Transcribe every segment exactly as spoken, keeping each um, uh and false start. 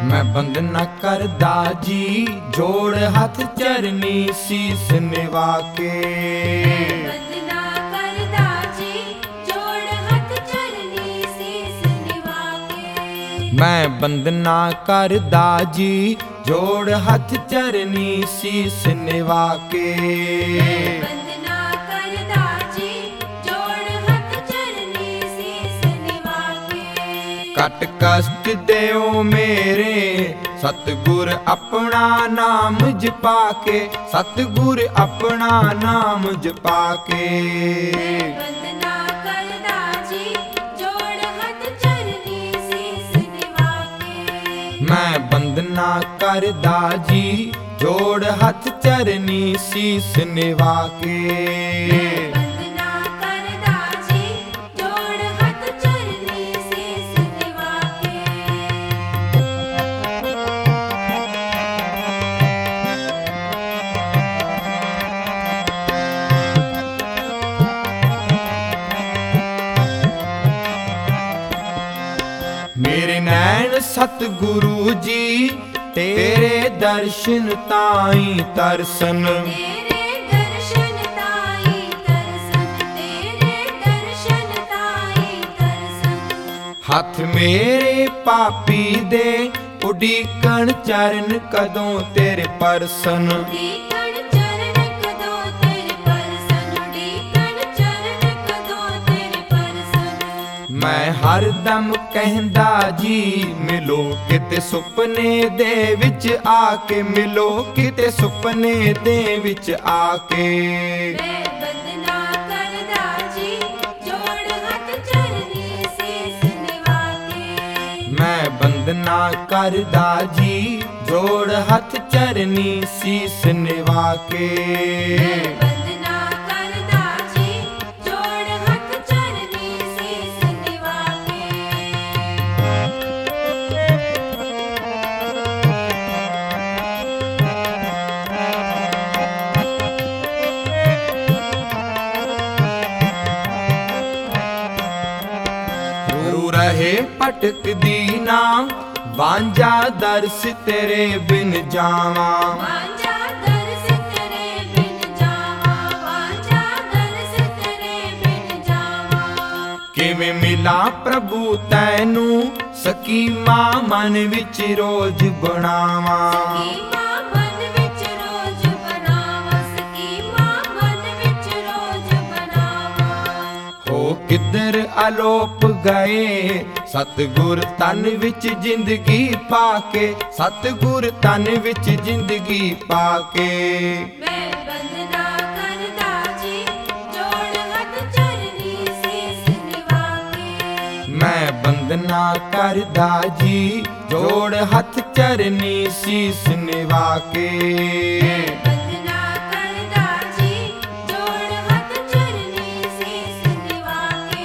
मैं बंदना करदा जी, जोड़ हाथ चरनी शीस निवा के। बंदना करदा जी, जोड़ हाथ चरनी शीस निवा के। मैं बंदना करदा जी, जोड़ हाथ चरनी शीस निवा के। बंदना करदा जी, जोड़ हाथ चरनी शीस निवा के। कट कष्ट देओ मेरे सतगुर अपना नाम जपा के, सतगुर अपना नाम जपा के। बंदना करदा जी, जोड़ हाथ चरनी शीस निवा के। मैं बंदना करदा जी, जोड़ हाथ चरनी शीस निवा के। बंदना करदा जी, जोड़ हाथ चरनी शीस निवा के। मेरे नैन सतगुरु जी, तेरे दर्शन ताई तरसन। तेरे दर्शन ताई तरसन, तेरे दर्शन ताई तरसन। हथ मेरे पापी दे उडीकण चरण कदों तेरे परसन। उडीकण चरण कदों तेरे परसन, उडीकण चरण कदों तेरे परसन। मैं हरदम कहंदा जी, मिलो किते सुपने दे विच आके, मिलो किते सुपने दे विच आके। मैं बंदना करदा जी, जोड़ हाथ चरनी शीस निवा के। मैं बंदना करदा जी, जोड़ हाथ चरनी शीस निवा के। बंदना करदा जी, जोड़ हाथ चरनी शीस निवा के। रू रहे पटक दीना, वांझा दर्श तेरे बिन जावा। वांझा दर्श तेरे बिन जावा, वांझा दर्श तेरे बिन जावा। किवें मिला प्रभु तैनू, सकीमा मन विच रोज बनावा। सकीमा मन विच रोज बनावा, सकीमा मन विच रोज बनावा। हो किधर आलोप गए सतगुर तन विच जिंदगी पाके, सतगुर तन विच जिंदगी पाके। मैं बंदना करदा जी, जोड़ हाथ चरनी शीस निवा के। मैं बंदना करदा जी, जोड़ हाथ चरनी शीस निवा के। बंदना करदा जी, जोड़ हाथ चरनी शीस निवा के।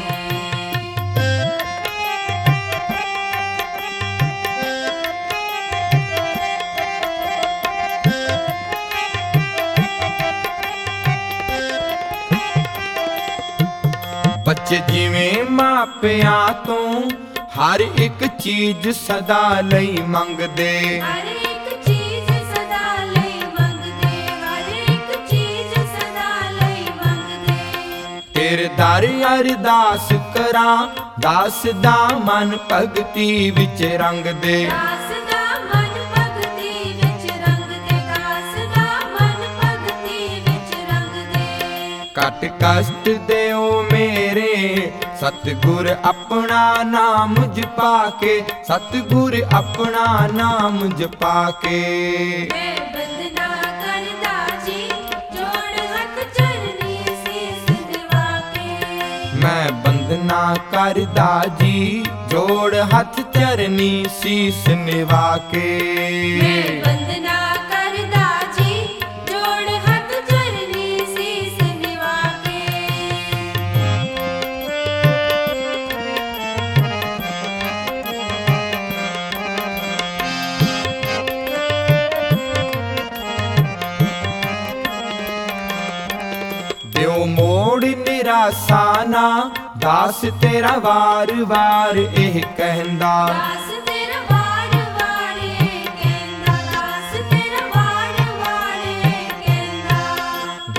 बच्चे जिवें मापिया तो हर एक चीज सदा लई मंगदे। हर एक चीज सदा लई मंगदे, हर एक चीज सदा लई मंगदे। तेरे दर अरदास करां, दास दा मन भगती विच रंग दे। दास दा मन भगती विच रंग दे, दास दा मन भगती विच रंग दे। कट कष्ट देओ मेरे सतगुर अपना नाम जपा के, सतगुर अपना नाम जपा के। मैं बंदना करदा जी, जोड़ हाथ चरनी शीस निवा के। मैं बंदना करदा जी, जोड़ हाथ चरनी शीस निवा के। मैं बंदना करदा जी, जोड़ हाथ चरनी शीस निवा के। ਦਿਓ ਮੋੜ ਨਿਰਾਸਾ ਨਾ, ਦਾਸ ਤੇਰਾ ਵਾਰ ਵਾਰ ਇਹ ਕਹਿੰਦਾ। दास तेरा वार वार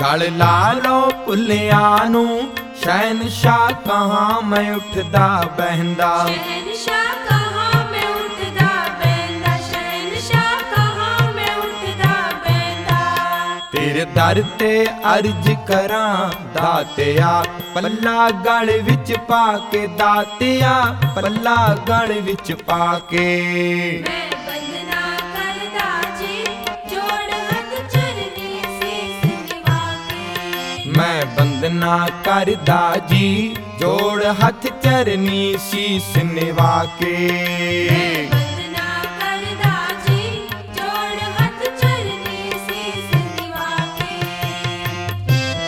ਛਲ ਲਾ ਲੋ ਭੁੱਲਿਆਂ ਨੂੰ, ਸ਼ਹਿਨशाह ਕਹਾਂ ਮੈਂ ਉੱਠਦਾ ਬਹਿੰਦਾ। शहनशाह कहाँ मैं उठदा बहंदा, शहनशाह कहाँ मैं उठदा बहंदा। ਤੇਰੇ ਦਰ ਤੇ ਅਰਜ ਕਰਾਂ ਦਾਤਿਆ, ਪੱਲਾ ਗਲ ਵਿੱਚ ਪਾ ਕੇ ਦਾਤਿਆ, ਪੱਲਾ ਗਲ ਵਿੱਚ ਪਾ ਕੇ। मैं वंदना करदा जी, जोड़ हथ चरनी सीस निवा के। ਮੈਂ ਬੰਦਨਾ ਕਰਦਾ ਜੀ, ਜੋੜ ਹੱਥ ਚਰਨੀ ਸੀਸ ਨਿਵਾ ਕੇ। मैं वंदना करदा जी, जोड़ हथ चरनी सीस निवा के।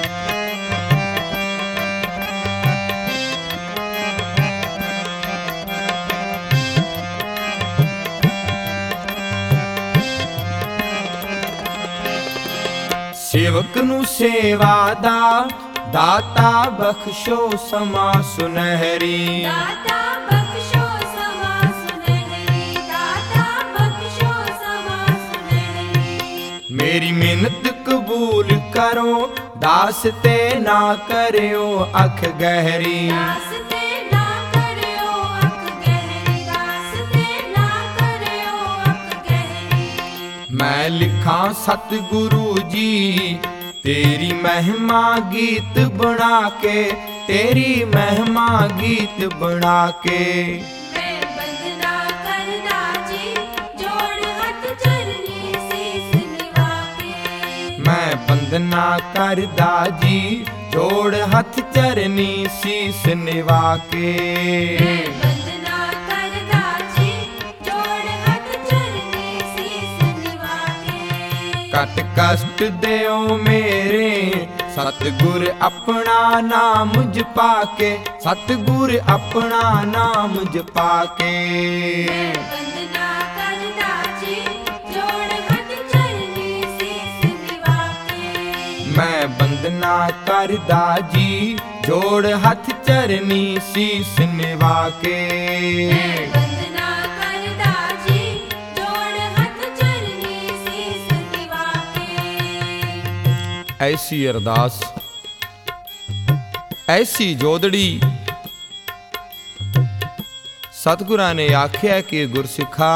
ਸੇਵਕ ਨੂੰ ਸੇਵਾ ਦਾ ਦਾਤਾ ਬਖਸ਼ੋ ਸਮਾ ਸੁਨਹਿਰੀ। दाता बख्शो समा सुनहरी, दाता बख्शो समा सुनहरी। ਮੇਰੀ ਮਿਹਨਤ ਕਬੂਲ ਕਰੋ, ਦਾਸ ਤੇ ਨਾ ਕਰਿਓ ਅੱਖ ਗਹਿਰੀ। दास ते ना करियो अख गहरी, दास ते ना करियो अख गहरी। ਮੈਂ ਲਿਖਾਂ ਸਤਿਗੁਰੂ ਜੀ ਤੇਰੀ ਮਹਿਮਾ ਗੀਤ ਬਣਾ ਕੇ, ਤੇਰੀ ਮਹਿਮਾ ਗੀਤ ਬਣਾ ਕੇ। मैं वंदना करदा जी, जोड़ हथ चरनी सीस निवा के। ਮੈਂ ਬੰਦਨਾ ਕਰਦਾ ਜੀ, ਜੋੜ ਹੱਥ ਚਰਨੀ ਸੀਸ ਨਿਵਾ ਕੇ। मैं वंदना करदा जी, जोड़ हथ चरनी सीस निवा के। ਘਟ ਕਸ਼ਟ ਦਿਓ ਮੇਰੇ, ਸਤਿਗੁਰ ਆਪਣਾ ਨਾਮ ਜਪਾ ਕੇ, ਸਤਿਗੁਰ ਆਪਣਾ ਨਾਮ ਜਪਾ ਕੇ। मैं वंदना करदा जी, जोड़ हथ चरनी सीस निवा के। ਮੈਂ ਬੰਦਨਾ ਕਰਦਾ ਜੀ, ਜੋੜ ਹੱਥ ਚਰਨੀ ਸੀਸ ਨਿਵਾ ਕੇ। मैं वंदना करदा जी, जोड़ हथ चरनी सीस निवा के। ਐਸੀ ਅਰਦਾਸ, ਐਸੀ ਜੋਦੜੀ ਸਤਿਗੁਰਾਂ ਨੇ ਆਖਿਆ ਕਿ ਗੁਰਸਿੱਖਾ,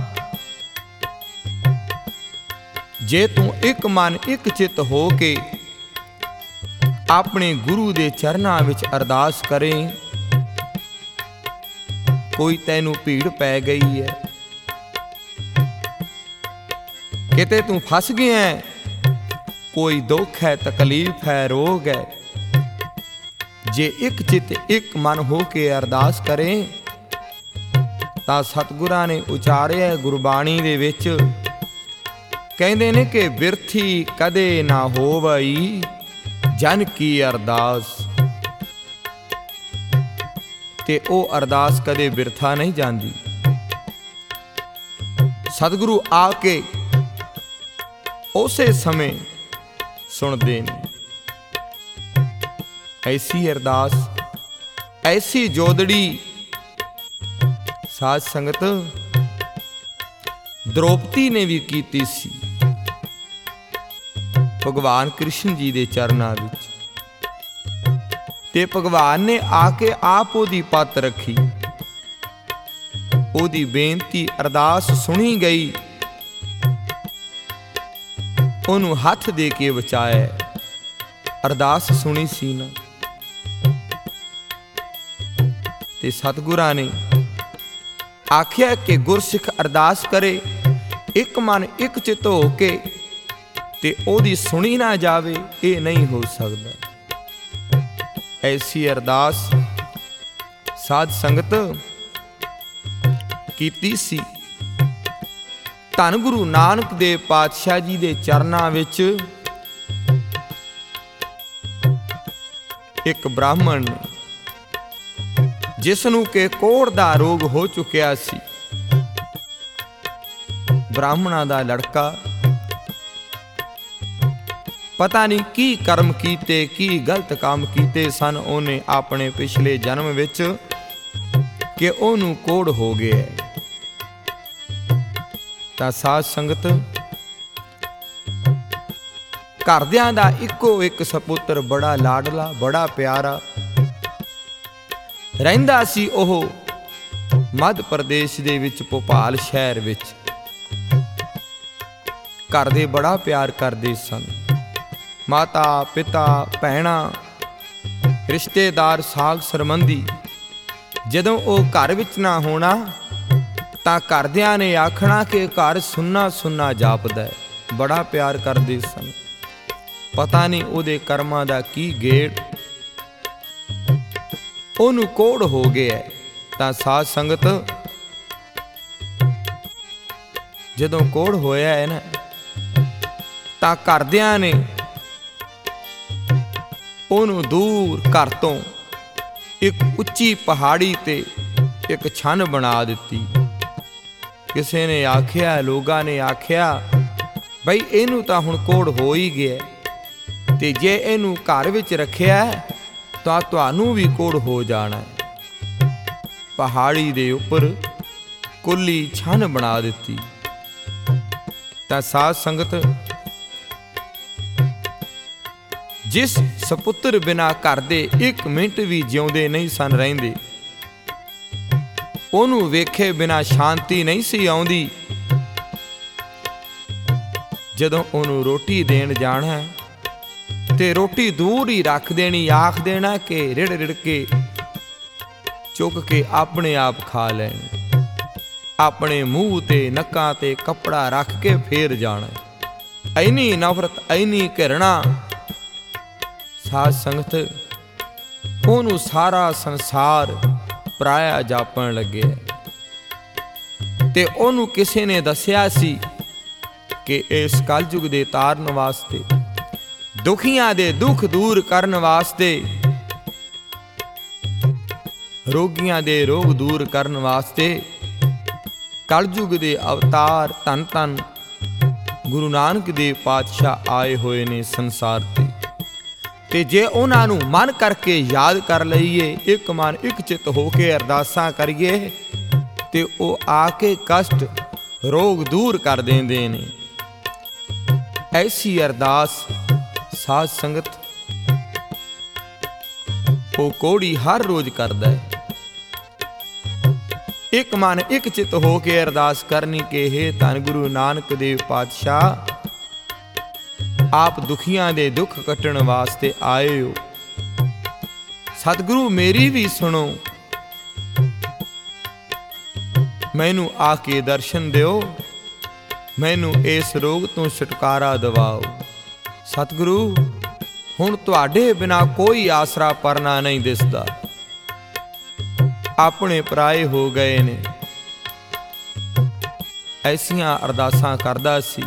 ਜੇ ਤੂੰ ਇੱਕ ਮਨ ਇੱਕ ਚਿੱਤ ਹੋ ਕੇ ਆਪਣੇ ਗੁਰੂ ਦੇ ਚਰਨਾਂ ਵਿੱਚ ਅਰਦਾਸ ਕਰੇ, ਕੋਈ ਤੈਨੂੰ ਭੀੜ ਪੈ ਗਈ ਹੈ, ਕਿਤੇ ਤੂੰ ਫਸ ਗਿਆ ਹੈ, ਕੋਈ ਦੁੱਖ ਹੈ, ਤਕਲੀਫ ਹੈ, ਰੋਗ ਹੈ, ਜੇ ਇੱਕ ਚਿੱਤ ਇੱਕ ਮਨ ਹੋ ਕੇ ਅਰਦਾਸ ਕਰੇ ਤਾਂ ਸਤਿਗੁਰਾਂ ਨੇ ਉਚਾਰਿਆ ਗੁਰਬਾਣੀ ਦੇ ਵਿੱਚ, ਕਹਿੰਦੇ ਨੇ ਕਿ ਬਿਰਥੀ ਕਦੇ ਨਾ ਹੋਵਈ ਜਨ ਕੀ ਅਰਦਾਸ। ਤੇ ਉਹ ਅਰਦਾਸ ਕਦੇ ਬਿਰਥਾ ਨਹੀਂ ਜਾਂਦੀ। ਸਤਿਗੁਰੂ ਆ ਕੇ ਉਸੇ ਸਮੇਂ ਸੁਣਦੇ ਨੇ। ਐਸੀ ਅਰਦਾਸ, ਐਸੀ ਜੋਦੜੀ ਸਾਧ ਸੰਗਤ ਦ੍ਰੋਪਦੀ ਨੇ ਵੀ ਕੀਤੀ ਸੀ ਭਗਵਾਨ ਕ੍ਰਿਸ਼ਨ ਜੀ ਦੇ ਚਰਨਾਂ ਵਿੱਚ। ਤੇ ਭਗਵਾਨ ਨੇ ਆ ਕੇ ਆਪ ਉਹਦੀ ਪੱਤ ਰੱਖੀ, ਉਹਦੀ ਬੇਨਤੀ ਅਰਦਾਸ ਸੁਣੀ ਗਈ, ਉਹਨੂੰ ਹੱਥ ਦੇ ਕੇ ਬਚਾਇਆ। ਅਰਦਾਸ ਸੁਣੀ ਸੀ ਨਾ, ਤੇ ਸਤਿਗੁਰਾਂ ਨੇ ਆਖਿਆ ਕਿ ਗੁਰਸਿੱਖ ਅਰਦਾਸ ਕਰੇ ਇੱਕ ਮਨ ਇੱਕ ਚਿੱਤ ਹੋ ਕੇ, ਤੇ ਉਹਦੀ ਸੁਣੀ ਨਾ ਜਾਵੇ, ਇਹ ਨਹੀਂ ਹੋ ਸਕਦਾ। ਐਸੀ ਅਰਦਾਸ ਸਾਧ ਸੰਗਤ ਕੀਤੀ ਸੀ। ਧੰਨ ਗੁਰੂ ਨਾਨਕ ਦੇਵ ਪਾਤਸ਼ਾਹ ਜੀ ਦੇ ਚਰਨਾਂ ਵਿੱਚ ਇੱਕ ਬ੍ਰਾਹਮਣ ਜਿਸ ਨੂੰ ਕਿ ਕੋੜ ਦਾ ਰੋਗ ਹੋ ਚੁੱਕਿਆ ਸੀ, ਬ੍ਰਾਹਮਣਾਂ ਦਾ ਲੜਕਾ, ਪਤਾ ਨਹੀਂ ਕੀ ਕਰਮ ਕੀਤੇ, ਕੀ ਗਲਤ ਕੰਮ ਕੀਤੇ ਸਨ ਉਹਨੇ ਆਪਣੇ ਪਿਛਲੇ ਜਨਮ ਵਿੱਚ ਕਿ ਉਹਨੂੰ ਕੋੜ ਹੋ ਗਿਆ। ਤਾਂ ਸਾਧ ਸੰਗਤ ਘਰਦਿਆਂ ਦਾ ਇੱਕੋ ਇੱਕ ਸਪੁੱਤਰ ਬੜਾ ਲਾਡਲਾ, ਬੜਾ ਪਿਆਰਾ ਰਹਿੰਦਾ ਸੀ। ਉਹ ਮੱਧ ਪ੍ਰਦੇਸ਼ ਦੇ ਵਿੱਚ ਭੋਪਾਲ ਸ਼ਹਿਰ ਵਿੱਚ ਘਰ ਦੇ ਬੜਾ ਪਿਆਰ ਕਰਦੇ ਸਨ। ਮਾਤਾ ਪਿਤਾ ਭੈਣਾਂ ਰਿਸ਼ਤੇਦਾਰ ਸਾਗ ਸੰਬੰਧੀ ਜਦੋਂ ਉਹ ਘਰ ਵਿੱਚ ਨਾ ਹੋਣਾ ਤਾਂ ਘਰਦਿਆਂ ਨੇ ਆਖਣਾ ਕਿ ਘਰ ਸੁੰਨਾ ਸੁੰਨਾ ਜਾਪਦਾ ਹੈ। ਬੜਾ ਪਿਆਰ ਕਰਦੇ ਸਨ। ਪਤਾ ਨਹੀਂ ਉਹਦੇ ਕਰਮਾਂ ਦਾ ਕੀ ਗੇੜ ਉਹਨੂੰ ਕੋੜ ਹੋ ਗਿਆ। ਤਾਂ ਸਾਧ ਸੰਗਤ ਜਦੋਂ ਕੋੜ ਹੋਇਆ ਹੈ ਨਾ ਤਾਂ ਘਰਦਿਆਂ ਨੇ ਉਹਨੂੰ ਦੂਰ ਘਰ ਤੋਂ ਇੱਕ ਉੱਚੀ ਪਹਾੜੀ ਤੇ ਇੱਕ ਛੰਨ ਬਣਾ ਦਿੱਤੀ। ਕਿਸੇ ਨੇ ਆਖਿਆ, ਲੋਕਾਂ ਨੇ ਆਖਿਆ ਬਈ ਇਹਨੂੰ ਤਾਂ ਹੁਣ ਕੋੜ ਹੋ ਹੀ ਗਿਆ, ਤੇ ਜੇ ਇਹਨੂੰ ਘਰ ਵਿੱਚ ਰੱਖਿਆ ਤਾਂ ਤੁਹਾਨੂੰ ਵੀ ਕੋੜ ਹੋ ਜਾਣਾ ਹੈ। ਪਹਾੜੀ ਦੇ ਉੱਪਰ ਕੁੱਲੀ ਛੰਨ ਬਣਾ ਦਿੱਤੀ। ਤਾਂ ਸਾਧ ਸੰਗਤ ਜਿਸ ਸਪੁੱਤਰ ਬਿਨਾ ਘਰ ਦੇ ਇੱਕ ਮਿੰਟ ਵੀ ਜਿਉਂਦੇ ਨਹੀਂ ਸਨ ਰਹਿੰਦੇ, ਉਹਨੂੰ ਵੇਖੇ ਬਿਨਾ ਸ਼ਾਂਤੀ ਨਹੀਂ ਸੀ ਆਉਂਦੀ। ਜਦੋਂ ਉਹਨੂੰ ਰੋਟੀ ਦੇਣ ਜਾਣਾ ਤੇ ਰੋਟੀ ਦੂਰ ਹੀ ਰੱਖ ਦੇਣੀ, ਆਖ ਦੇਣਾ ਕਿ ਰਿੜ ਰਿੜ ਕੇ ਚੁੱਕ ਕੇ ਆਪਣੇ ਆਪ ਖਾ ਲੈਣੀ। ਆਪਣੇ ਮੂੰਹ ਤੇ ਨੱਕਾਂ ਤੇ ਕੱਪੜਾ ਰੱਖ ਕੇ ਫੇਰ ਜਾਣਾ। ਐਨੀ ਨਫ਼ਰਤ, ਐਨੀ ਘਿਰਣਾ। ਸਾਧ ਸੰਗਤ ਉਹਨੂੰ ਸਾਰਾ ਸੰਸਾਰ ਪਰਾਇਆ ਜਾਪਣ ਲੱਗਿਆ। ਤੇ ਉਹਨੂੰ ਕਿਸੇ ਨੇ ਦੱਸਿਆ ਸੀ ਕਿ ਇਸ ਕਲਯੁਗ ਦੇ ਤਾਰਨ ਵਾਸਤੇ, ਦੁਖੀਆਂ ਦੇ ਦੁੱਖ ਦੂਰ ਕਰਨ ਵਾਸਤੇ, ਰੋਗੀਆਂ ਦੇ ਰੋਗ ਦੂਰ ਕਰਨ ਵਾਸਤੇ ਕਲਯੁਗ ਦੇ ਅਵਤਾਰ ਧੰਨ ਧੰਨ ਗੁਰੂ ਨਾਨਕ ਦੇਵ ਪਾਤਸ਼ਾਹ ਆਏ ਹੋਏ ਨੇ ਸੰਸਾਰ ਤੇ। ਤੇ ਜੇ ਉਹਨਾਂ ਨੂੰ ਮਨ ਕਰਕੇ ਯਾਦ ਕਰ ਲਈਏ, ਇੱਕ ਮਨ ਇੱਕ ਚਿੱਤ ਹੋ ਕੇ ਅਰਦਾਸਾਂ ਕਰੀਏ ਤੇ ਉਹ ਆ ਕੇ ਕਸ਼ਟ ਰੋਗ ਦੂਰ ਕਰ ਦਿੰਦੇ ਨੇ। ਐਸੀ ਅਰਦਾਸ ਸਾਧ ਸੰਗਤ ਉਹ ਕੋੜੀ ਹਰ ਰੋਜ਼ ਕਰਦਾ ਹੈ। ਇੱਕ ਮਨ ਇੱਕ ਚਿੱਤ ਹੋ ਕੇ ਅਰਦਾਸ ਕਰਨੀ ਕਿ ਹੇ ਧੰਨ ਗੁਰੂ ਨਾਨਕ ਦੇਵ ਪਾਤਸ਼ਾਹ, ਆਪ ਦੁਖੀਆਂ ਦੇ ਦੁੱਖ ਕੱਟਣ ਵਾਸਤੇ ਆਏ ਹੋ। ਸਤਿਗੁਰੂ ਮੇਰੀ ਵੀ ਸੁਣੋ, ਮੈਨੂੰ ਆ ਕੇ ਦਰਸ਼ਨ ਦਿਓ, ਮੈਨੂੰ ਇਸ ਰੋਗ ਤੋਂ ਛੁਟਕਾਰਾ ਦਿਵਾਓ। ਸਤਿਗੁਰੂ ਹੁਣ ਤੁਹਾਡੇ ਬਿਨਾ ਕੋਈ ਆਸਰਾ ਪਰਨਾ ਨਹੀਂ ਦਿਸਦਾ, ਆਪਣੇ ਪਰਾਏ ਹੋ ਗਏ ਨੇ। ਐਸੀਆਂ ਅਰਦਾਸਾਂ ਕਰਦਾ ਸੀ।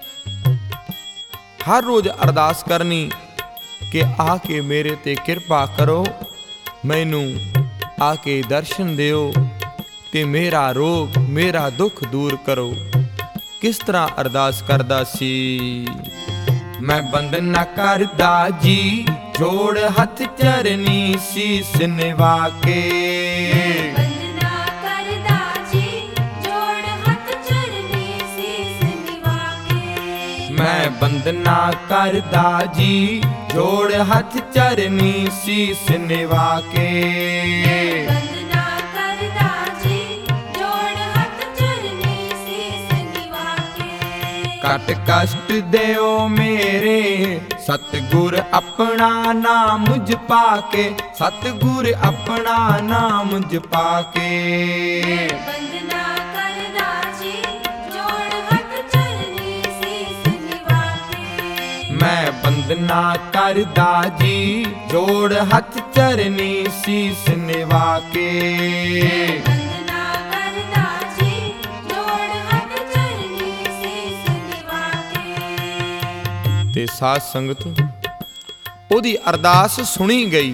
ਹਰ ਰੋਜ਼ ਅਰਦਾਸ ਕਰਨੀ ਕਿ ਆ ਕੇ ਮੇਰੇ ਤੇ ਕਿਰਪਾ ਕਰੋ, ਮੈਨੂੰ ਆ ਕੇ ਦਰਸ਼ਨ ਦਿਓ ਤੇ ਮੇਰਾ ਰੋਗ ਮੇਰਾ ਦੁੱਖ ਦੂਰ ਕਰੋ। ਕਿਸ ਤਰ੍ਹਾਂ ਅਰਦਾਸ ਕਰਦਾ ਸੀ? ਮੈਂ ਬੰਦਨਾ ਕਰਦਾ ਜੀ, ਜੋੜ ਹੱਥ ਚਰਨੀ ਸੀਸ ਨਿਵਾ ਕੇ। ਬੰਦਨਾ ਕਰਦਾ ਜੀ, ਜੋੜ ਹੱਥ ਚਰਨੀ ਸੀਸ ਨਿਵਾ ਕੇ। ਮੈਂ ਬੰਦਨਾ ਕਰਦਾ ਜੀ, ਜੋੜ ਹੱਥ ਚਰਨੀ ਸੀਸ ਨਿਵਾ ਕੇ। ਬੰਦਨਾ ਕਰਦਾ ਜੀ, ਜੋੜ ਹੱਥ ਚਰਨੀ ਸੀਸ ਨਿਵਾ ਕੇ। ਕਟ ਕਸ਼ਟ ਦਿਓ ਮੇਰੇ, ਸਤਿਗੁਰ ਆਪਣਾ ਨਾਮ ਜਪਾ ਕੇ। ਸਤਿਗੁਰ ਆਪਣਾ ਨਾਮ ਜਪਾ ਕੇ। ਬੰਦਨਾ ਕਰਦਾ ਜੀ, ਜੋੜ ਹੱਥ ਚਰਨੀ ਸੀਸ ਨਿਵਾ ਕੇ। ਮੈਂ ਬੰਦਨਾ ਕਰਦਾ ਜੀ, ਜੋੜ ਹੱਥ ਚਰਨੀ ਸੀਸ ਨਿਵਾ ਕੇ। ਬੰਦਨਾ ਕਰਦਾ ਜੀ, ਜੋੜ ਹੱਥ ਚਰਨੀ ਸੀਸ ਨਿਵਾ ਕੇ। ਤੇ ਸਾਧ ਸੰਗਤ ਉਹਦੀ ਅਰਦਾਸ ਸੁਣੀ ਗਈ।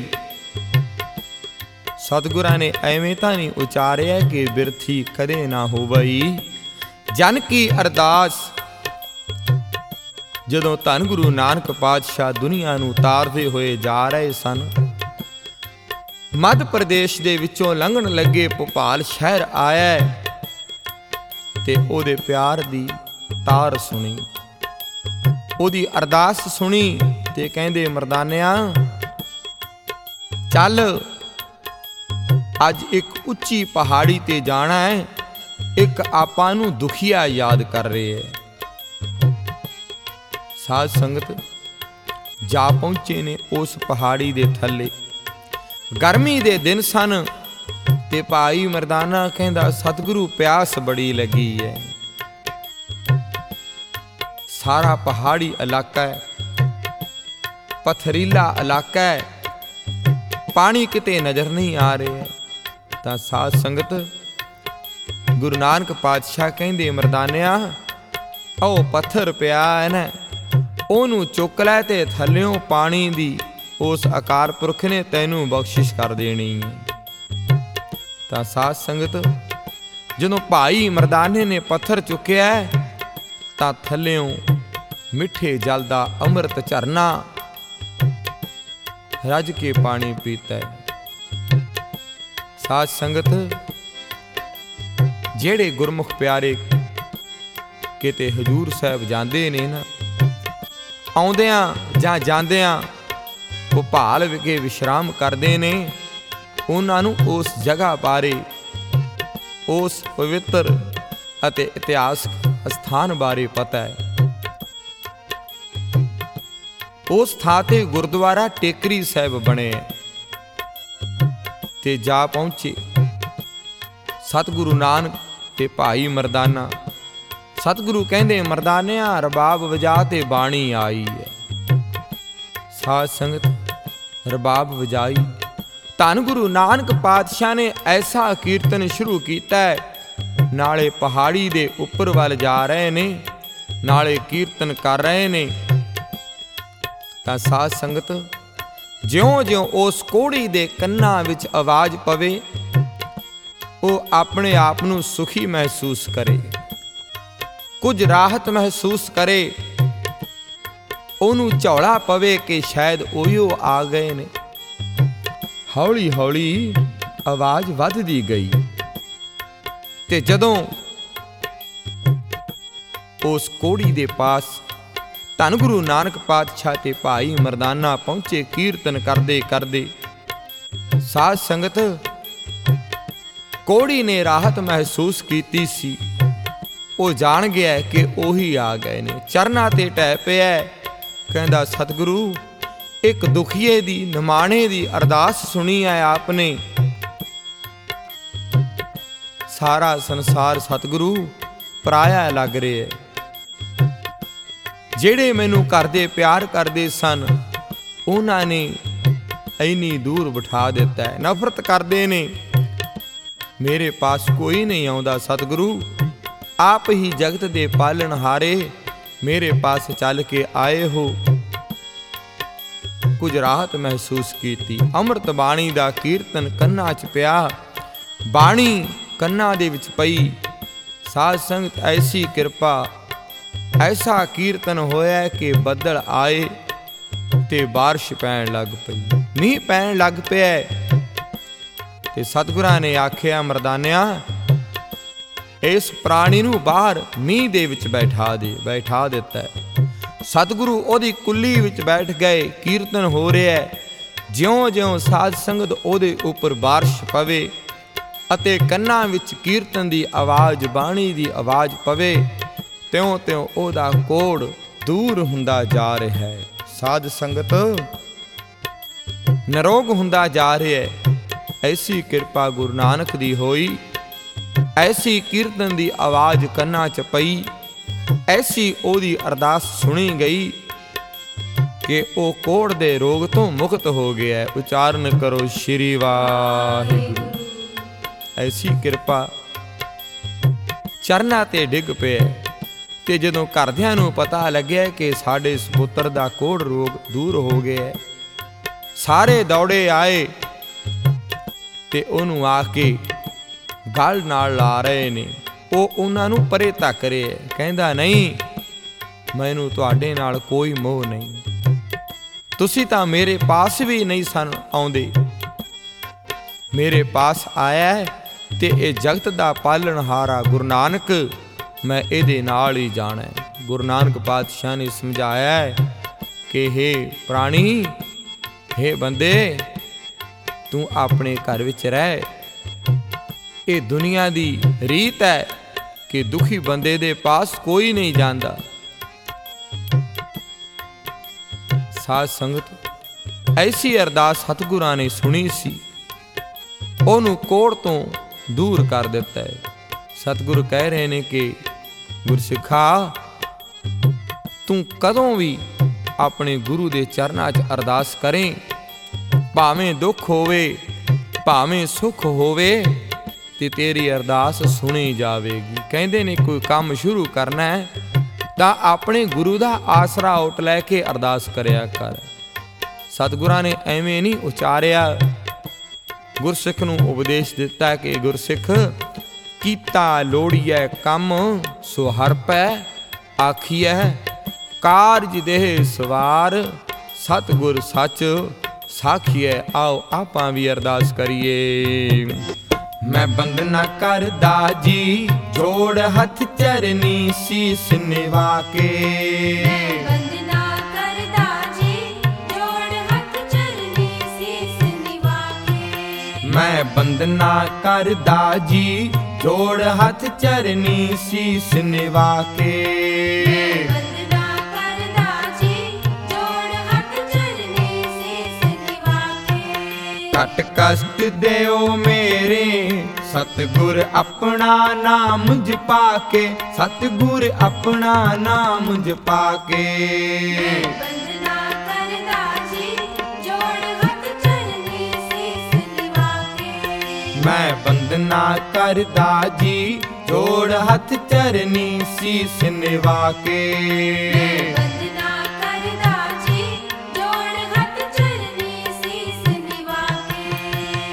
ਸਤਿਗੁਰਾਂ ਨੇ ਐਵੇਂ ਤਾਂ ਨਹੀਂ ਉਚਾਰਿਆ ਕਿ ਬਿਰਥੀ ਕਦੇ ਨਾ ਹੋਵਈ। ਜਨ ਕੀ ਅਰਦਾਸ ਜਦੋਂ ਧੰਨ ਗੁਰੂ ਨਾਨਕ ਪਾਤਸ਼ਾਹ ਦੁਨੀਆ ਨੂੰ ਤਾਰਦੇ ਹੋਏ ਜਾ ਰਹੇ ਸਨ, ਮੱਧ ਪ੍ਰਦੇਸ਼ ਦੇ ਵਿੱਚੋਂ ਲੰਘਣ ਲੱਗੇ ਭੋਪਾਲ ਸ਼ਹਿਰ ਆਇਆ ਤੇ ਉਹਦੇ ਪਿਆਰ ਦੀ ਤਾਰ ਸੁਣੀ। ਉਹਦੀ ਅਰਦਾਸ ਸੁਣੀ ਤੇ ਕਹਿੰਦੇ ਮਰਦਾਨਿਆ ਚੱਲ ਅੱਜ ਇੱਕ ਉੱਚੀ ਪਹਾੜੀ ਤੇ ਜਾਣਾ ਹੈ, ਇੱਕ ਆਪਾਂ ਨੂੰ ਦੁਖੀਆ ਯਾਦ ਕਰ ਰਹੇ ਹੈ। ਸਾਧ ਸੰਗਤ ਜਾ ਪਹੁੰਚੇ ਨੇ ਉਸ ਪਹਾੜੀ ਦੇ ਥੱਲੇ। ਗਰਮੀ ਦੇ ਦਿਨ ਸਨ ਤੇ ਭਾਈ ਮਰਦਾਨਾ ਕਹਿੰਦਾ ਸਤਿਗੁਰੂ ਪਿਆਸ ਬੜੀ ਲੱਗੀ ਹੈ। ਸਾਰਾ ਪਹਾੜੀ ਇਲਾਕਾ ਹੈ, ਪਥਰੀਲਾ ਇਲਾਕਾ ਹੈ, ਪਾਣੀ ਕਿਤੇ ਨਜ਼ਰ ਨਹੀਂ ਆ ਰਿਹਾ। ਤਾਂ ਸਾਧ ਸੰਗਤ ਗੁਰੂ ਨਾਨਕ ਪਾਤਸ਼ਾਹ ਕਹਿੰਦੇ ਮਰਦਾਨਿਆ ਉਹ ਪੱਥਰ ਪਿਆ ਹੈ ਨਾ, ਉਹਨੂੰ ਚੁੱਕ ਲੈ ਤੇ ਥੱਲਿਓਂ ਪਾਣੀ ਦੀ ਉਸ ਅਕਾਲ ਪੁਰਖ ਨੇ ਤੈਨੂੰ ਬਖਸ਼ਿਸ਼ ਕਰ ਦੇਣੀ। ਤਾਂ ਸਾਧ ਸੰਗਤ ਜਦੋਂ ਭਾਈ ਮਰਦਾਨੇ ਨੇ ਪੱਥਰ ਚੁੱਕਿਆ ਤਾਂ ਥੱਲਿਓਂ ਮਿੱਠੇ ਜਲ ਦਾ ਅੰਮ੍ਰਿਤ ਝਰਨਾ ਰੱਜ ਕੇ ਪਾਣੀ ਪੀਤਾ ਹੈ। ਸਾਧ ਸੰਗਤ ਜਿਹੜੇ ਗੁਰਮੁਖ ਪਿਆਰੇ ਕਿਤੇ ਹਜੂਰ ਸਾਹਿਬ ਜਾਂਦੇ ਨੇ ਨਾ, ਆਉਂਦਿਆਂ ਜਾਂ ਜਾਂਦਿਆਂ ਭੋਪਾਲ ਵਿਖੇ ਵਿਸ਼ਰਾਮ ਕਰਦੇ ਨੇ, ਉਹਨਾਂ ਨੂੰ ਉਸ ਜਗ੍ਹਾ ਬਾਰੇ, ਉਸ ਪਵਿੱਤਰ ਅਤੇ ਇਤਿਹਾਸਕ ਸਥਾਨ ਬਾਰੇ ਪਤਾ ਹੈ। ਉਸ ਥਾਂ ਤੇ ਗੁਰਦੁਆਰਾ ਟੇਕਰੀ ਸਾਹਿਬ ਬਣੇ ਤੇ ਜਾ ਪਹੁੰਚੇ ਸਤਿਗੁਰੂ ਨਾਨਕ ਤੇ ਭਾਈ ਮਰਦਾਨਾ। ਸਤਿਗੁਰੂ ਕਹਿੰਦੇ ਮਰਦਾਨਿਆ ਰਬਾਬ ਵਜਾ ਤੇ ਬਾਣੀ ਆਈ ਹੈ। ਸਾਧ ਸੰਗਤ ਰਬਾਬ ਵਜਾਈ। ਧੰਨ ਗੁਰੂ ਨਾਨਕ ਪਾਤਸ਼ਾਹ ਨੇ ਐਸਾ ਕੀਰਤਨ ਸ਼ੁਰੂ ਕੀਤਾ ਹੈ, ਨਾਲੇ ਪਹਾੜੀ ਦੇ ਉੱਪਰ ਵੱਲ ਜਾ ਰਹੇ ਨੇ, ਨਾਲੇ ਕੀਰਤਨ ਕਰ ਰਹੇ ਨੇ। ਤਾਂ ਸਾਧ ਸੰਗਤ ਜਿਉਂ-ਜਿਉਂ ਉਸ ਕੋੜੀ ਦੇ ਕੰਨਾਂ ਵਿੱਚ ਆਵਾਜ਼ ਪਵੇ, ਉਹ ਆਪਣੇ ਆਪ ਨੂੰ ਸੁਖੀ ਮਹਿਸੂਸ ਕਰੇ, ਕੁਝ ਰਾਹਤ ਮਹਿਸੂਸ ਕਰੇ। ਉਹਨੂੰ ਝੌਲਾ ਪਵੇ ਕਿ ਸ਼ਾਇਦ ਉਹੀਓ ਆ ਗਏ ਨੇ। ਹੌਲੀ ਹੌਲੀ ਆਵਾਜ਼ ਵੱਧਦੀ ਗਈ ਤੇ ਜਦੋਂ ਉਸ ਕੋੜੀ ਦੇ ਪਾਸ ਧੰਨ ਗੁਰੂ ਨਾਨਕ ਪਾਤਸ਼ਾਹ ਤੇ ਭਾਈ ਮਰਦਾਨਾ ਪਹੁੰਚੇ ਕੀਰਤਨ ਕਰਦੇ ਕਰਦੇ, ਸਾਧ ਸੰਗਤ ਕੋੜੀ ਨੇ ਰਾਹਤ ਮਹਿਸੂਸ ਕੀਤੀ ਸੀ। ਉਹ ਜਾਣ ਗਿਆ ਕਿ ਉਹੀ ਆ ਗਏ ਨੇ। ਚਰਨਾਂ ਤੇ ਟਹਿ ਪਿਆ, ਕਹਿੰਦਾ ਸਤਿਗੁਰੂ ਇੱਕ ਦੁਖੀਏ ਦੀ ਨਿਮਾਣੇ ਦੀ ਅਰਦਾਸ ਸੁਣੀ ਹੈ ਆਪਨੇ। ਸਾਰਾ ਸੰਸਾਰ ਸਤਿਗੁਰੂ ਪਰਾਇਆ ਲੱਗ ਰਿਹਾ ਹੈ। ਜਿਹੜੇ ਮੈਨੂੰ ਕਰਦੇ ਪਿਆਰ ਕਰਦੇ ਸਨ, ਉਹਨਾਂ ਨੇ ਇੰਨੀ ਦੂਰ ਬਿਠਾ ਦਿੱਤਾ ਹੈ। ਨਫ਼ਰਤ ਕਰਦੇ ਨੇ, ਮੇਰੇ ਪਾਸ ਕੋਈ ਨਹੀਂ ਆਉਂਦਾ। ਸਤਿਗੁਰੂ ਆਪ ਹੀ ਜਗਤ ਦੇ ਪਾਲਣਹਾਰੇ ਮੇਰੇ ਪਾਸ ਚੱਲ ਕੇ ਆਏ ਹੋ। ਕੁਝ ਰਾਹਤ ਮਹਿਸੂਸ ਕੀਤੀ। ਅੰਮ੍ਰਿਤ ਬਾਣੀ ਦਾ ਕੀਰਤਨ ਕੰਨਾਂ 'ਚ ਪਿਆ, ਬਾਣੀ ਕੰਨਾਂ ਦੇ ਵਿੱਚ ਪਈ। ਸਾਧ ਸੰਗਤ ਐਸੀ ਕਿਰਪਾ, ਐਸਾ ਕੀਰਤਨ ਹੋਇਆ ਕਿ ਬੱਦਲ ਆਏ ਤੇ ਬਾਰਿਸ਼ ਪੈਣ ਲੱਗ ਪਈ, ਮੀਂਹ ਪੈਣ ਲੱਗ ਪਿਆ। ਤੇ ਸਤਿਗੁਰਾਂ ਨੇ ਆਖਿਆ ਮਰਦਾਨਿਆ ਇਸ ਪ੍ਰਾਣੀ ਨੂੰ ਬਾਹਰ ਮੀਂਹ ਦੇ ਵਿੱਚ ਬੈਠਾ ਦੇ। ਬੈਠਾ ਦਿੱਤਾ। ਸਤਿਗੁਰੂ ਉਹਦੀ ਕੁੱਲੀ ਵਿੱਚ ਬੈਠ ਗਏ। ਕੀਰਤਨ ਹੋ ਰਿਹਾ। ਜਿਉਂ-ਜਿਉਂ ਸਾਧ ਸੰਗਤ ਉਹਦੇ ਉੱਪਰ ਬਾਰਿਸ਼ ਪਵੇ ਅਤੇ ਕੰਨਾਂ ਵਿੱਚ ਕੀਰਤਨ ਦੀ ਆਵਾਜ਼, ਬਾਣੀ ਦੀ ਆਵਾਜ਼ ਪਵੇ, ਤਿਉਂ-ਤਿਉਂ ਉਹਦਾ ਕੋੜ ਦੂਰ ਹੁੰਦਾ ਜਾ ਰਿਹਾ ਹੈ। ਸਾਧ ਸੰਗਤ ਨਿਰੋਗ ਹੁੰਦਾ ਜਾ ਰਿਹਾ ਹੈ। ਐਸੀ ਕਿਰਪਾ ਗੁਰੂ ਨਾਨਕ ਦੀ ਹੋਈ, ਐਸੀ ਕੀਰਤਨ ਦੀ ਆਵਾਜ਼ ਕੰਨਾਂ 'ਚ ਪਈ, ਐਸੀ ਉਹਦੀ ਅਰਦਾਸ ਸੁਣੀ ਗਈ ਕਿ ਉਹ ਕੋੜ ਦੇ ਰੋਗ ਤੋਂ ਮੁਕਤ ਹੋ ਗਿਆ। ਉਚਾਰਨ ਕਰੋ ਸ਼੍ਰੀ ਵਾਹਿਗੁਰੂ। ਐਸੀ ਕਿਰਪਾ ਚਰਨਾਂ ਤੇ ਡਿੱਗ ਪਿਆ। ਤੇ ਜਦੋਂ ਘਰਦਿਆਂ ਨੂੰ ਪਤਾ ਲੱਗਿਆ ਕਿ ਸਾਡੇ ਸਪੁੱਤਰ ਦਾ ਕੋੜ ਰੋਗ ਦੂਰ ਹੋ ਗਿਆ, ਸਾਰੇ ਦੌੜੇ ਆਏ ਤੇ ਉਹਨੂੰ ਆ ਕੇ ਗਲ ਨਾਲ ਲਾ ਰਹੇ ਨੇ। ਉਹ ਉਹਨਾਂ ਨੂੰ ਪਰੇ ਧੱਕ ਰਿਹਾ, ਕਹਿੰਦਾ ਨਹੀਂ, ਮੈਨੂੰ ਤੁਹਾਡੇ ਨਾਲ ਕੋਈ ਮੋਹ ਨਹੀਂ। ਤੁਸੀਂ ਤਾਂ ਮੇਰੇ ਪਾਸ ਵੀ ਨਹੀਂ ਸਨ ਆਉਂਦੇ। ਮੇਰੇ ਪਾਸ ਆਇਆ ਤੇ ਇਹ ਜਗਤ ਦਾ ਪਾਲਣਹਾਰਾ ਗੁਰੂ ਨਾਨਕ, ਮੈਂ ਇਹਦੇ ਨਾਲ ਹੀ ਜਾਣਾ। ਗੁਰੂ ਨਾਨਕ ਪਾਤਸ਼ਾਹ ਨੇ ਸਮਝਾਇਆ ਹੈ ਕਿ हे ਪ੍ਰਾਣੀ, हे ਬੰਦੇ, ਤੂੰ ਆਪਣੇ ਘਰ ਵਿੱਚ ਰਹਿ। ਇਹ ਦੁਨੀਆ ਦੀ ਰੀਤ ਹੈ ਕਿ ਦੁਖੀ ਬੰਦੇ ਦੇ ਪਾਸ ਕੋਈ ਨਹੀਂ ਜਾਂਦਾ। ਸਾਧ ਸੰਗਤ, ਐਸੀ ਅਰਦਾਸ ਸਤਿਗੁਰਾਂ ਨੇ ਸੁਣੀ ਸੀ, ਉਹਨੂੰ ਕੋੜ ਤੋਂ ਦੂਰ ਕਰ ਦਿੱਤਾ ਹੈ। ਸਤਿਗੁਰੂ ਕਹਿ ਰਹੇ ਨੇ ਕਿ ਗੁਰਸਿੱਖਾ, ਤੂੰ ਕਦੋਂ ਵੀ ਆਪਣੇ ਗੁਰੂ ਦੇ ਚਰਨਾਂ 'ਚ ਅਰਦਾਸ ਕਰੇ, ਭਾਵੇਂ ਦੁੱਖ ਹੋਵੇ ਭਾਵੇਂ ਸੁੱਖ ਹੋਵੇ, ਤੇ ਤੇਰੀ ਅਰਦਾਸ ਸੁਣੀ ਜਾਵੇਗੀ। ਕਹਿੰਦੇ ਨੇ ਕੋਈ ਕੰਮ ਸ਼ੁਰੂ ਕਰਨਾ ਹੈ ਤਾਂ ਆਪਣੇ ਗੁਰੂ ਦਾ ਆਸਰਾ ਉਟ ਲੈ ਕੇ ਅਰਦਾਸ ਕਰਿਆ ਕਰ। ਸਤਿਗੁਰਾਂ ਨੇ ਐਵੇਂ ਨਹੀਂ ਉਚਾਰਿਆ, ਗੁਰਸਿੱਖ ਨੂੰ ਉਪਦੇਸ਼ ਦਿੱਤਾ ਕਿ ਗੁਰਸਿੱਖ, ਕੀਤਾ ਲੋੜੀਐ ਕੰਮ ਸੋ ਹਰਿ ਪੈ ਆਖੀਐ, ਕਾਰਜ ਦੇਹ ਸਵਾਰ ਸਤਿਗੁਰ ਸੱਚ ਸਾਖੀਐ। ਆਓ ਆਪਾਂ ਵੀ ਅਰਦਾਸ ਕਰੀਏ। ਮੈਂ ਬੰਦਨਾ ਕਰਦਾ ਜੀ, ਜੋੜ ਹੱਥ ਚਰਨੀ ਸੀਸ ਨਿਵਾ ਕੇ। ਮੈਂ ਬੰਦਨਾ ਕਰਦਾ ਜੀ, ਜੋੜ ਹੱਥ ਚਰਨੀ ਸੀਸ ਨਿਵਾ ਕੇ। ਮੈਂ ਬੰਦਨਾ ਕਰਦਾ ਜੀ, ਜੋੜ ਹੱਥ ਚਰਨੀ ਸੀਸ ਨਿਵਾ ਕੇ। ਬੰਦਨਾ ਕਰਦਾ ਜੀ, ਜੋੜ ਹੱਥ ਚਰਨੀ ਸੀਸ ਨਿਵਾ ਕੇ। ਘਟ ਕਸ਼ਟ ਦਿਓ ਮੇਰੇ, ਸਤਿਗੁਰ ਆਪਣਾ ਨਾਮ ਜਪਾ ਕੇ, ਸਤਿਗੁਰ ਆਪਣਾ ਨਾਮ ਜਪਾ ਕੇ। ਬੰਦਨਾ ਕਰਦਾ ਜੀ, ਜੋੜ ਹੱਥ ਚਰਨੀ ਸੀਸ ਨਿਵਾ ਕੇ। ਮੈਂ ਬੰਦਨਾ ਕਰਦਾ ਜੀ, ਜੋੜ ਹੱਥ ਚਰਨੀ ਸੀਸ ਨਿਵਾ ਕੇ। ਬੰਦਨਾ ਕਰਦਾ ਜੀ, ਜੋੜ ਹੱਥ ਚਰਨੀ ਸੀਸ ਨਿਵਾ ਕੇ।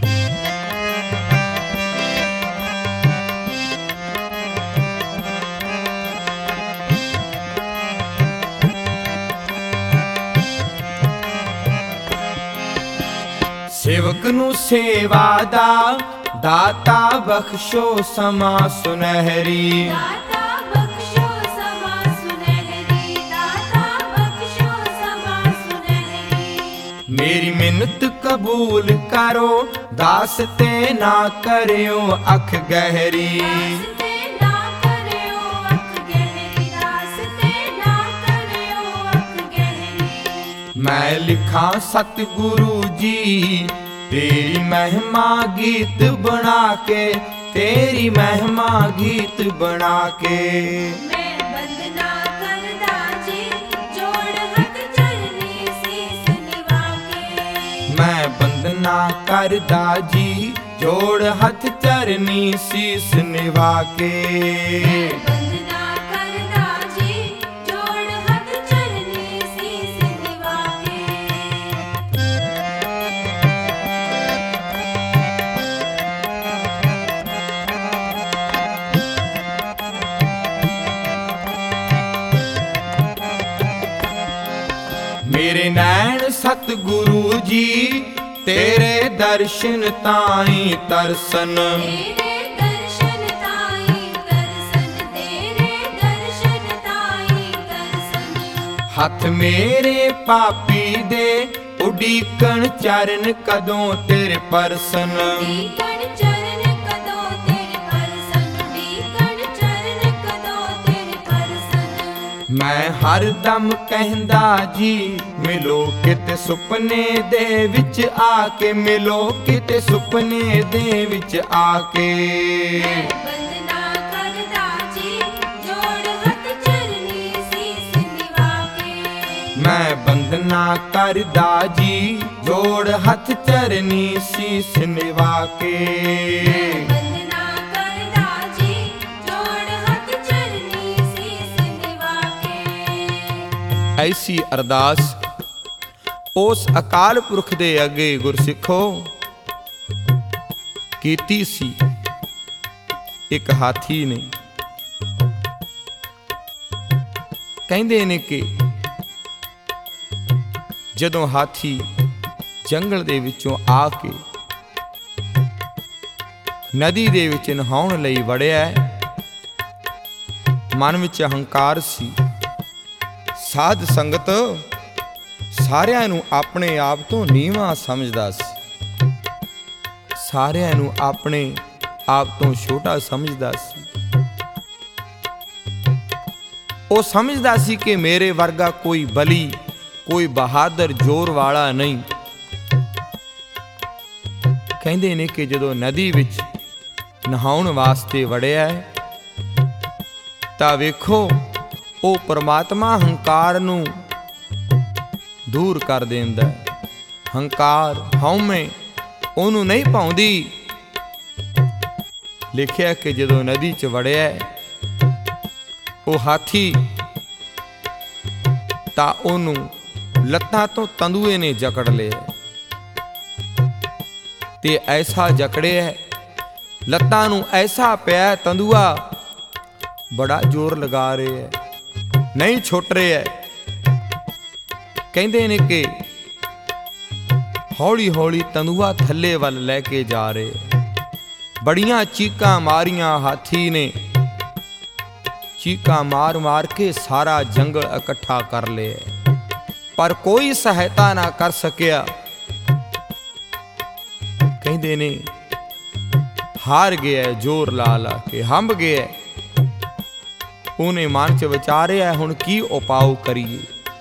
ਸੇਵਕ ਨੂੰ ਸੇਵਾ ਦਾ ਦਾਤਾ ਬਖਸ਼ੋ ਸਮਾ ਸੁਨਹਿਰੀ। ਦਾਤਾ ਬਖਸ਼ੋ ਸਮਾ ਸੁਨਹਿਰੀ, ਦਾਤਾ ਬਖਸ਼ੋ ਸਮਾ ਸੁਨਹਿਰੀ। ਮੇਰੀ ਮਿੰਨਤ ਕਬੂਲ ਕਰੋ, ਦਾਸ ਤੇ ਨਾ ਕਰਿਓ ਅਖ ਗਹਿਰੀ। ਦਾਸ ਤੇ ਨਾ ਕਰਿਓ ਅੱਖ ਗਹਿਰੀ, ਦਾਸ ਤੇ ਨਾ ਕਰਿਓ ਅੱਖ ਗਹਿਰੀ। ਮੈਂ ਲਿਖਾਂ ਸਤਿਗੁਰੂ ਜੀ, ਤੇਰੀ ਮਹਿਮਾ ਗੀਤ ਬਣਾ ਕੇ, ਤੇਰੀ ਮਹਿਮਾ ਗੀਤ ਬਣਾ ਕੇ। ਮੈਂ ਬੰਦਨਾ ਕਰਦਾ ਜੀ, ਜੋੜ ਹੱਥ ਚਰਨੀ ਸੀਸ ਨਿਵਾ ਕੇ। ਮੈਂ ਬੰਦਨਾ ਕਰਦਾ ਜੀ, ਜੋੜ ਹੱਥ ਚਰਨੀ ਸੀਸ ਨਿਵਾ ਕੇ। ਬੰਦਨਾ ਕਰਦਾ ਜੀ, ਜੋੜ ਹੱਥ ਚਰਨੀ ਸੀਸ ਨਿਵਾ ਕੇ। ਮੇਰੇ ਨੈਣ ਸਤਿਗੁਰੂ ਜੀ, ਤੇਰੇ ਦਰਸ਼ਨ ਤਾਈਂ ਤਰਸਨ। ਤੇਰੇ ਦਰਸ਼ਨ ਤਾਈਂ ਤਰਸਨ, ਤੇਰੇ ਦਰਸ਼ਨ ਤਾਈਂ ਤਰਸਨ। ਹੱਥ ਮੇਰੇ ਪਾਪੀ ਦੇ, ਉਡੀਕਣ ਚਰਨ ਕਦੋਂ ਤੇਰੇ ਪਰਸਨ। ਡੀਕਣ ਚਰਨ ਕਦੋਂ ਤੇਰੇ ਪਰਸਨ, ਡੀਕਣ ਚਰਨ ਕਦੋਂ ਤੇਰੇ ਪਰਸਨ। ਮੈਂ ਹਰਦਮ ਕਹਿੰਦਾ ਜੀ, ਮਿਲੋ ਕਿਤੇ ਸੁਪਨੇ ਦੇ ਵਿੱਚ ਆ ਕੇ, ਮਿਲੋ ਕਿਤੇ ਸੁਪਨੇ ਦੇ ਵਿੱਚ ਆ ਕੇ। ਮੈਂ ਬੰਦਨਾ ਕਰਦਾ ਜੀ, ਜੋੜ ਹੱਥ ਚਰਨੀ ਸੀਸ ਨਿਵਾ ਕੇ। ਮੈਂ ਬੰਦਨਾ ਕਰਦਾ ਜੀ, ਜੋੜ ਹੱਥ ਚਰਨੀ ਸੀਸ ਨਿਵਾ ਕੇ। ਬੰਦਨਾ ਕਰਦਾ ਜੀ, ਜੋੜ ਹੱਥ ਚਰਨੀ ਸੀਸ ਨਿਵਾ ਕੇ। ਐਸੀ ਅਰਦਾਸ ਉਸ ਅਕਾਲ ਪੁਰਖ ਦੇ ਅੱਗੇ ਗੁਰਸਿੱਖੋ ਕੀਤੀ ਸੀ। ਇੱਕ ਹਾਥੀ ਨੇ, ਕਹਿੰਦੇ ਨੇ ਕਿ ਜਦੋਂ ਹਾਥੀ ਜੰਗਲ ਦੇ ਵਿੱਚੋਂ ਆ ਕੇ ਨਦੀ ਦੇ ਵਿੱਚ ਨਹਾਉਣ ਲਈ ਵੜਿਆ, ਮਨ ਵਿੱਚ ਹੰਕਾਰ ਸੀ। ਸਾਧ ਸੰਗਤ ਸਾਰਿਆਂ ਨੂੰ ਆਪਣੇ ਆਪ ਤੋਂ ਨੀਵਾਂ ਸਮਝਦਾ ਸੀ, ਸਾਰਿਆਂ ਨੂੰ ਆਪਣੇ ਆਪ ਤੋਂ ਛੋਟਾ ਸਮਝਦਾ ਸੀ। ਉਹ ਸਮਝਦਾ ਸੀ ਕਿ ਮੇਰੇ ਵਰਗਾ ਕੋਈ ਬਲੀ, ਕੋਈ ਬਹਾਦਰ ਜ਼ੋਰ ਵਾਲਾ ਨਹੀਂ। ਕਹਿੰਦੇ ਨੇ ਕਿ ਜਦੋਂ ਨਦੀ ਵਿੱਚ ਨਹਾਉਣ ਵਾਸਤੇ ਵੜਿਆ ਤਾਂ ਵੇਖੋ ਉਹ ਪਰਮਾਤਮਾ ਹੰਕਾਰ ਨੂੰ ਦੂਰ ਕਰ ਦਿੰਦਾ। ਹੰਕਾਰ, ਹਉਮੈ ਉਹਨੂੰ ਨਹੀਂ ਪਾਉਂਦੀ। ਲਿਖਿਆ ਕਿ ਜਦੋਂ ਨਦੀ 'ਚ ਵੜਿਆ ਉਹ ਹਾਥੀ ਤਾਂ ਉਹਨੂੰ ਲੱਤਾਂ ਤੋਂ ਤੰਦੂਏ ਨੇ ਜਕੜ ਲਿਆ ਤੇ ਐਸਾ ਜਕੜਿਆ, ਲੱਤਾਂ ਨੂੰ ਐਸਾ ਪਿਆ ਤੰਦੂਆ, ਬੜਾ ਜ਼ੋਰ ਲਗਾ ਰਿਹਾ, ਨਹੀਂ ਛੁੱਟ ਰਿਹਾ। ਕਹਿੰਦੇ ਨੇ ਕਿ ਹੌਲੀ ਹੌਲੀ ਤੰਦੂਆ ਥੱਲੇ ਵੱਲ ਲੈ ਕੇ ਜਾ ਰਹੇ। ਬੜੀਆਂ ਚੀਕਾਂ ਮਾਰੀਆਂ ਹਾਥੀ ਨੇ, ਚੀਕਾਂ ਮਾਰ ਮਾਰ ਕੇ ਸਾਰਾ ਜੰਗਲ ਇਕੱਠਾ ਕਰ ਲਿਆ, ਪਰ ਕੋਈ ਸਹਾਇਤਾ ਨਾ ਕਰ ਸਕਿਆ। ਕਹਿੰਦੇ ਨੇ ਹਾਰ ਗਿਆ, ਜ਼ੋਰ ਲਾ ਲਾ ਕੇ ਹੰਭ ਗਿਆ। ਉਹਨੇ ਮਨ 'ਚ ਵਿਚਾਰਿਆ ਹੁਣ ਕੀ ਉਪਾਅ ਕਰੀਏ।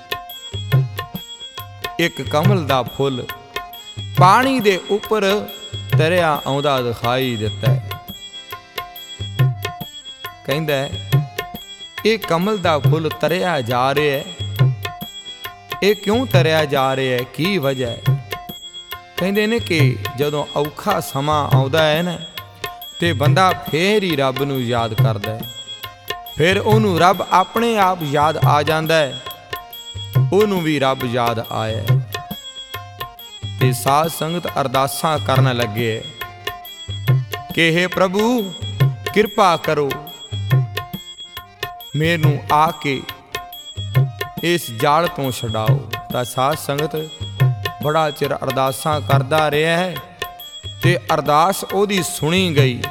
ਇੱਕ ਕਮਲ ਦਾ ਫੁੱਲ ਪਾਣੀ ਦੇ ਉੱਪਰ ਤਰਿਆ ਆਉਂਦਾ ਦਿਖਾਈ ਦਿੱਤਾ। ਕਹਿੰਦਾ ਇਹ ਕਮਲ ਦਾ ਫੁੱਲ ਤਰਿਆ ਜਾ ਰਿਹਾ ਹੈ, ਇਹ ਕਿਉਂ ਤਰਿਆ ਜਾ ਰਿਹਾ ਹੈ, ਕੀ ਵਜ੍ਹਾ ਹੈ? ਕਹਿੰਦੇ ਨੇ ਕਿ ਜਦੋਂ ਔਖਾ ਸਮਾਂ ਆਉਂਦਾ ਹੈ ਨਾ ਤੇ ਬੰਦਾ ਫੇਰ ਹੀ ਰੱਬ ਨੂੰ ਯਾਦ ਕਰਦਾ ਹੈ, ਫਿਰ ਉਹਨੂੰ ਰੱਬ ਆਪਣੇ ਆਪ ਯਾਦ ਆ ਜਾਂਦਾ ਹੈ, ਉਹਨੂੰ ਵੀ ਰੱਬ ਯਾਦ ਆਇਆ ਤੇ ਸਾਧ ਸੰਗਤ ਅਰਦਾਸਾਂ ਕਰਨ ਲੱਗੇ ਕਿ ਹੇ ਪ੍ਰਭੂ ਕਿਰਪਾ ਕਰੋ, ਮੈਨੂੰ ਆ ਕੇ ਇਸ ਜਾਲ ਤੋਂ ਛਡਾਓ। ਤਾਂ ਸਾਧ ਸੰਗਤ ਬੜਾ ਚਿਰ ਅਰਦਾਸਾਂ ਕਰਦਾ ਰਿਹਾ ਹੈ ਤੇ ਅਰਦਾਸ ਉਹਦੀ ਸੁਣੀ ਗਈ।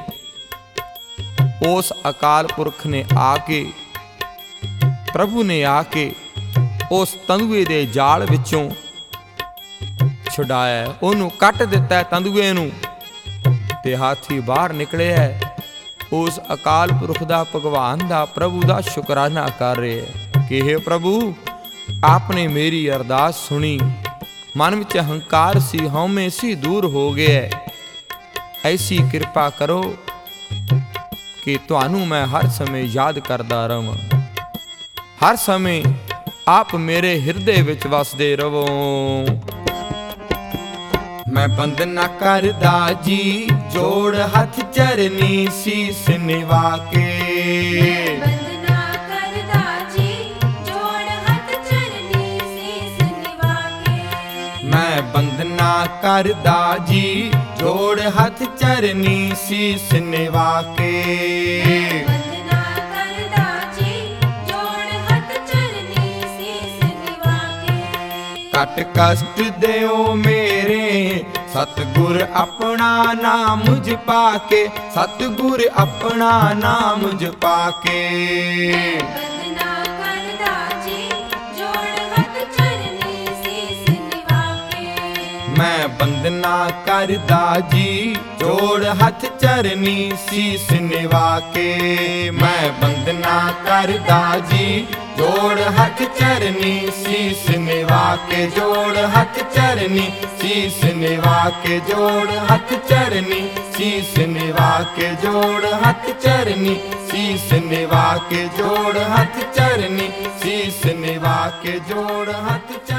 ਉਸ ਅਕਾਲ ਪੁਰਖ ਨੇ ਆ ਕੇ, ਪ੍ਰਭੂ ਨੇ ਆ ਕੇ ਉਸ ਤੰਦੂਏ ਦੇ ਜਾਲ ਵਿੱਚੋਂ ਛੁਡਾਇਆ, ਉਹਨੂੰ ਕੱਟ ਦਿੱਤਾ ਤੰਦੂਏ ਨੂੰ ਤੇ ਹਾਥੀ ਬਾਹਰ ਨਿਕਲਿਆ। ਉਸ ਅਕਾਲ ਪੁਰਖ ਦਾ, ਭਗਵਾਨ ਦਾ, ਪ੍ਰਭੂ ਦਾ ਸ਼ੁਕਰਾਨਾ ਕਰ ਰਿਹਾ ਕਿ ਹੇ ਪ੍ਰਭੂ ਆਪਨੇ ਮੇਰੀ ਅਰਦਾਸ ਸੁਣੀ। ਮਨ ਵਿੱਚ ਹੰਕਾਰ ਸੀ, ਹਉਮੈ ਸੀ, ਦੂਰ ਹੋ ਗਿਆ। ਐਸੀ ਕਿਰਪਾ ਕਰੋ ਕਿ ਤੁਹਾਨੂੰ ਮੈਂ ਹਰ ਸਮੇਂ ਯਾਦ ਕਰਦਾ ਰਵਾਂ, ਹਰ ਸਮੇਂ ਆਪ ਮੇਰੇ ਹਿਰਦੇ ਵਿੱਚ ਵਸਦੇ ਰਵੋ। ਮੈਂ ਬੰਦਨਾ ਕਰਦਾ ਜੀ ਜੋੜ ਹੱਥ ਚਰਨੀ ਸੀਸ ਨਿਵਾ ਕੇ। ਬੰਦਨਾ ਕਰਦਾ ਜੀ ਜੋੜ ਹੱਥ ਚਰਨੀ ਸੀਸ ਨਿਵਾ ਕੇ। ਮੈਂ ਬੰਦਨਾ ਕਰਦਾ ਜੀ ਜੋੜ ਹੱਥ ਚਰਨੀ ਸੀਸ ਨਿਵਾ ਕੇ। ਬੰਦਨਾ ਕਰਦਾ ਜੀ ਜੋੜ ਹੱਥ ਚਰਨੀ ਸੀਸ ਨਿਵਾ ਕੇ। ਕੱਟ ਕਸ਼ਟ ਦਿਓ ਮੇਰੇ ਸਤਿਗੁਰ ਆਪਣਾ ਨਾਮ ਜਪਾ ਕੇ, ਸਤਿਗੁਰ ਆਪਣਾ ਨਾਮ ਜਪਾ ਕੇ। ਬੰਦਨਾ ਕਰਦਾ ਜੀ ਜੋੜ ਹੱਥ ਚਰਨੀ ਸੀਸ ਨਿਵਾ ਕੇ। ਮੈਂ ਬੰਦਨਾ ਕਰਦਾ ਜੀ ਜੋੜ ਹੱਥ ਚਰਨੀ ਸੀਸ ਨਿਵਾ ਕੇ। ਮੈਂ ਬੰਦਨਾ ਕਰਦਾ ਜੀ ਜੋੜ ਹੱਥ ਚਰਨੀ ਸੀਸ ਨਿਵਾ ਕੇ। ਜੋੜ ਹੱਥ ਚਰਨੀ ਸੀਸ ਨਿਵਾ ਕੇ। ਜੋੜ ਹੱਥ ਚਰਨੀ ਸੀਸ ਨਿਵਾ ਕੇ। ਜੋੜ ਹੱਥ ਚਰਨੀ ਸੀਸ ਨਿਵਾ ਕੇ। ਜੋੜ ਹੱਥ ਚਰਨੀ ਸੀਸ ਨਿਵਾ ਕੇ। ਜੋੜ ਹੱਥ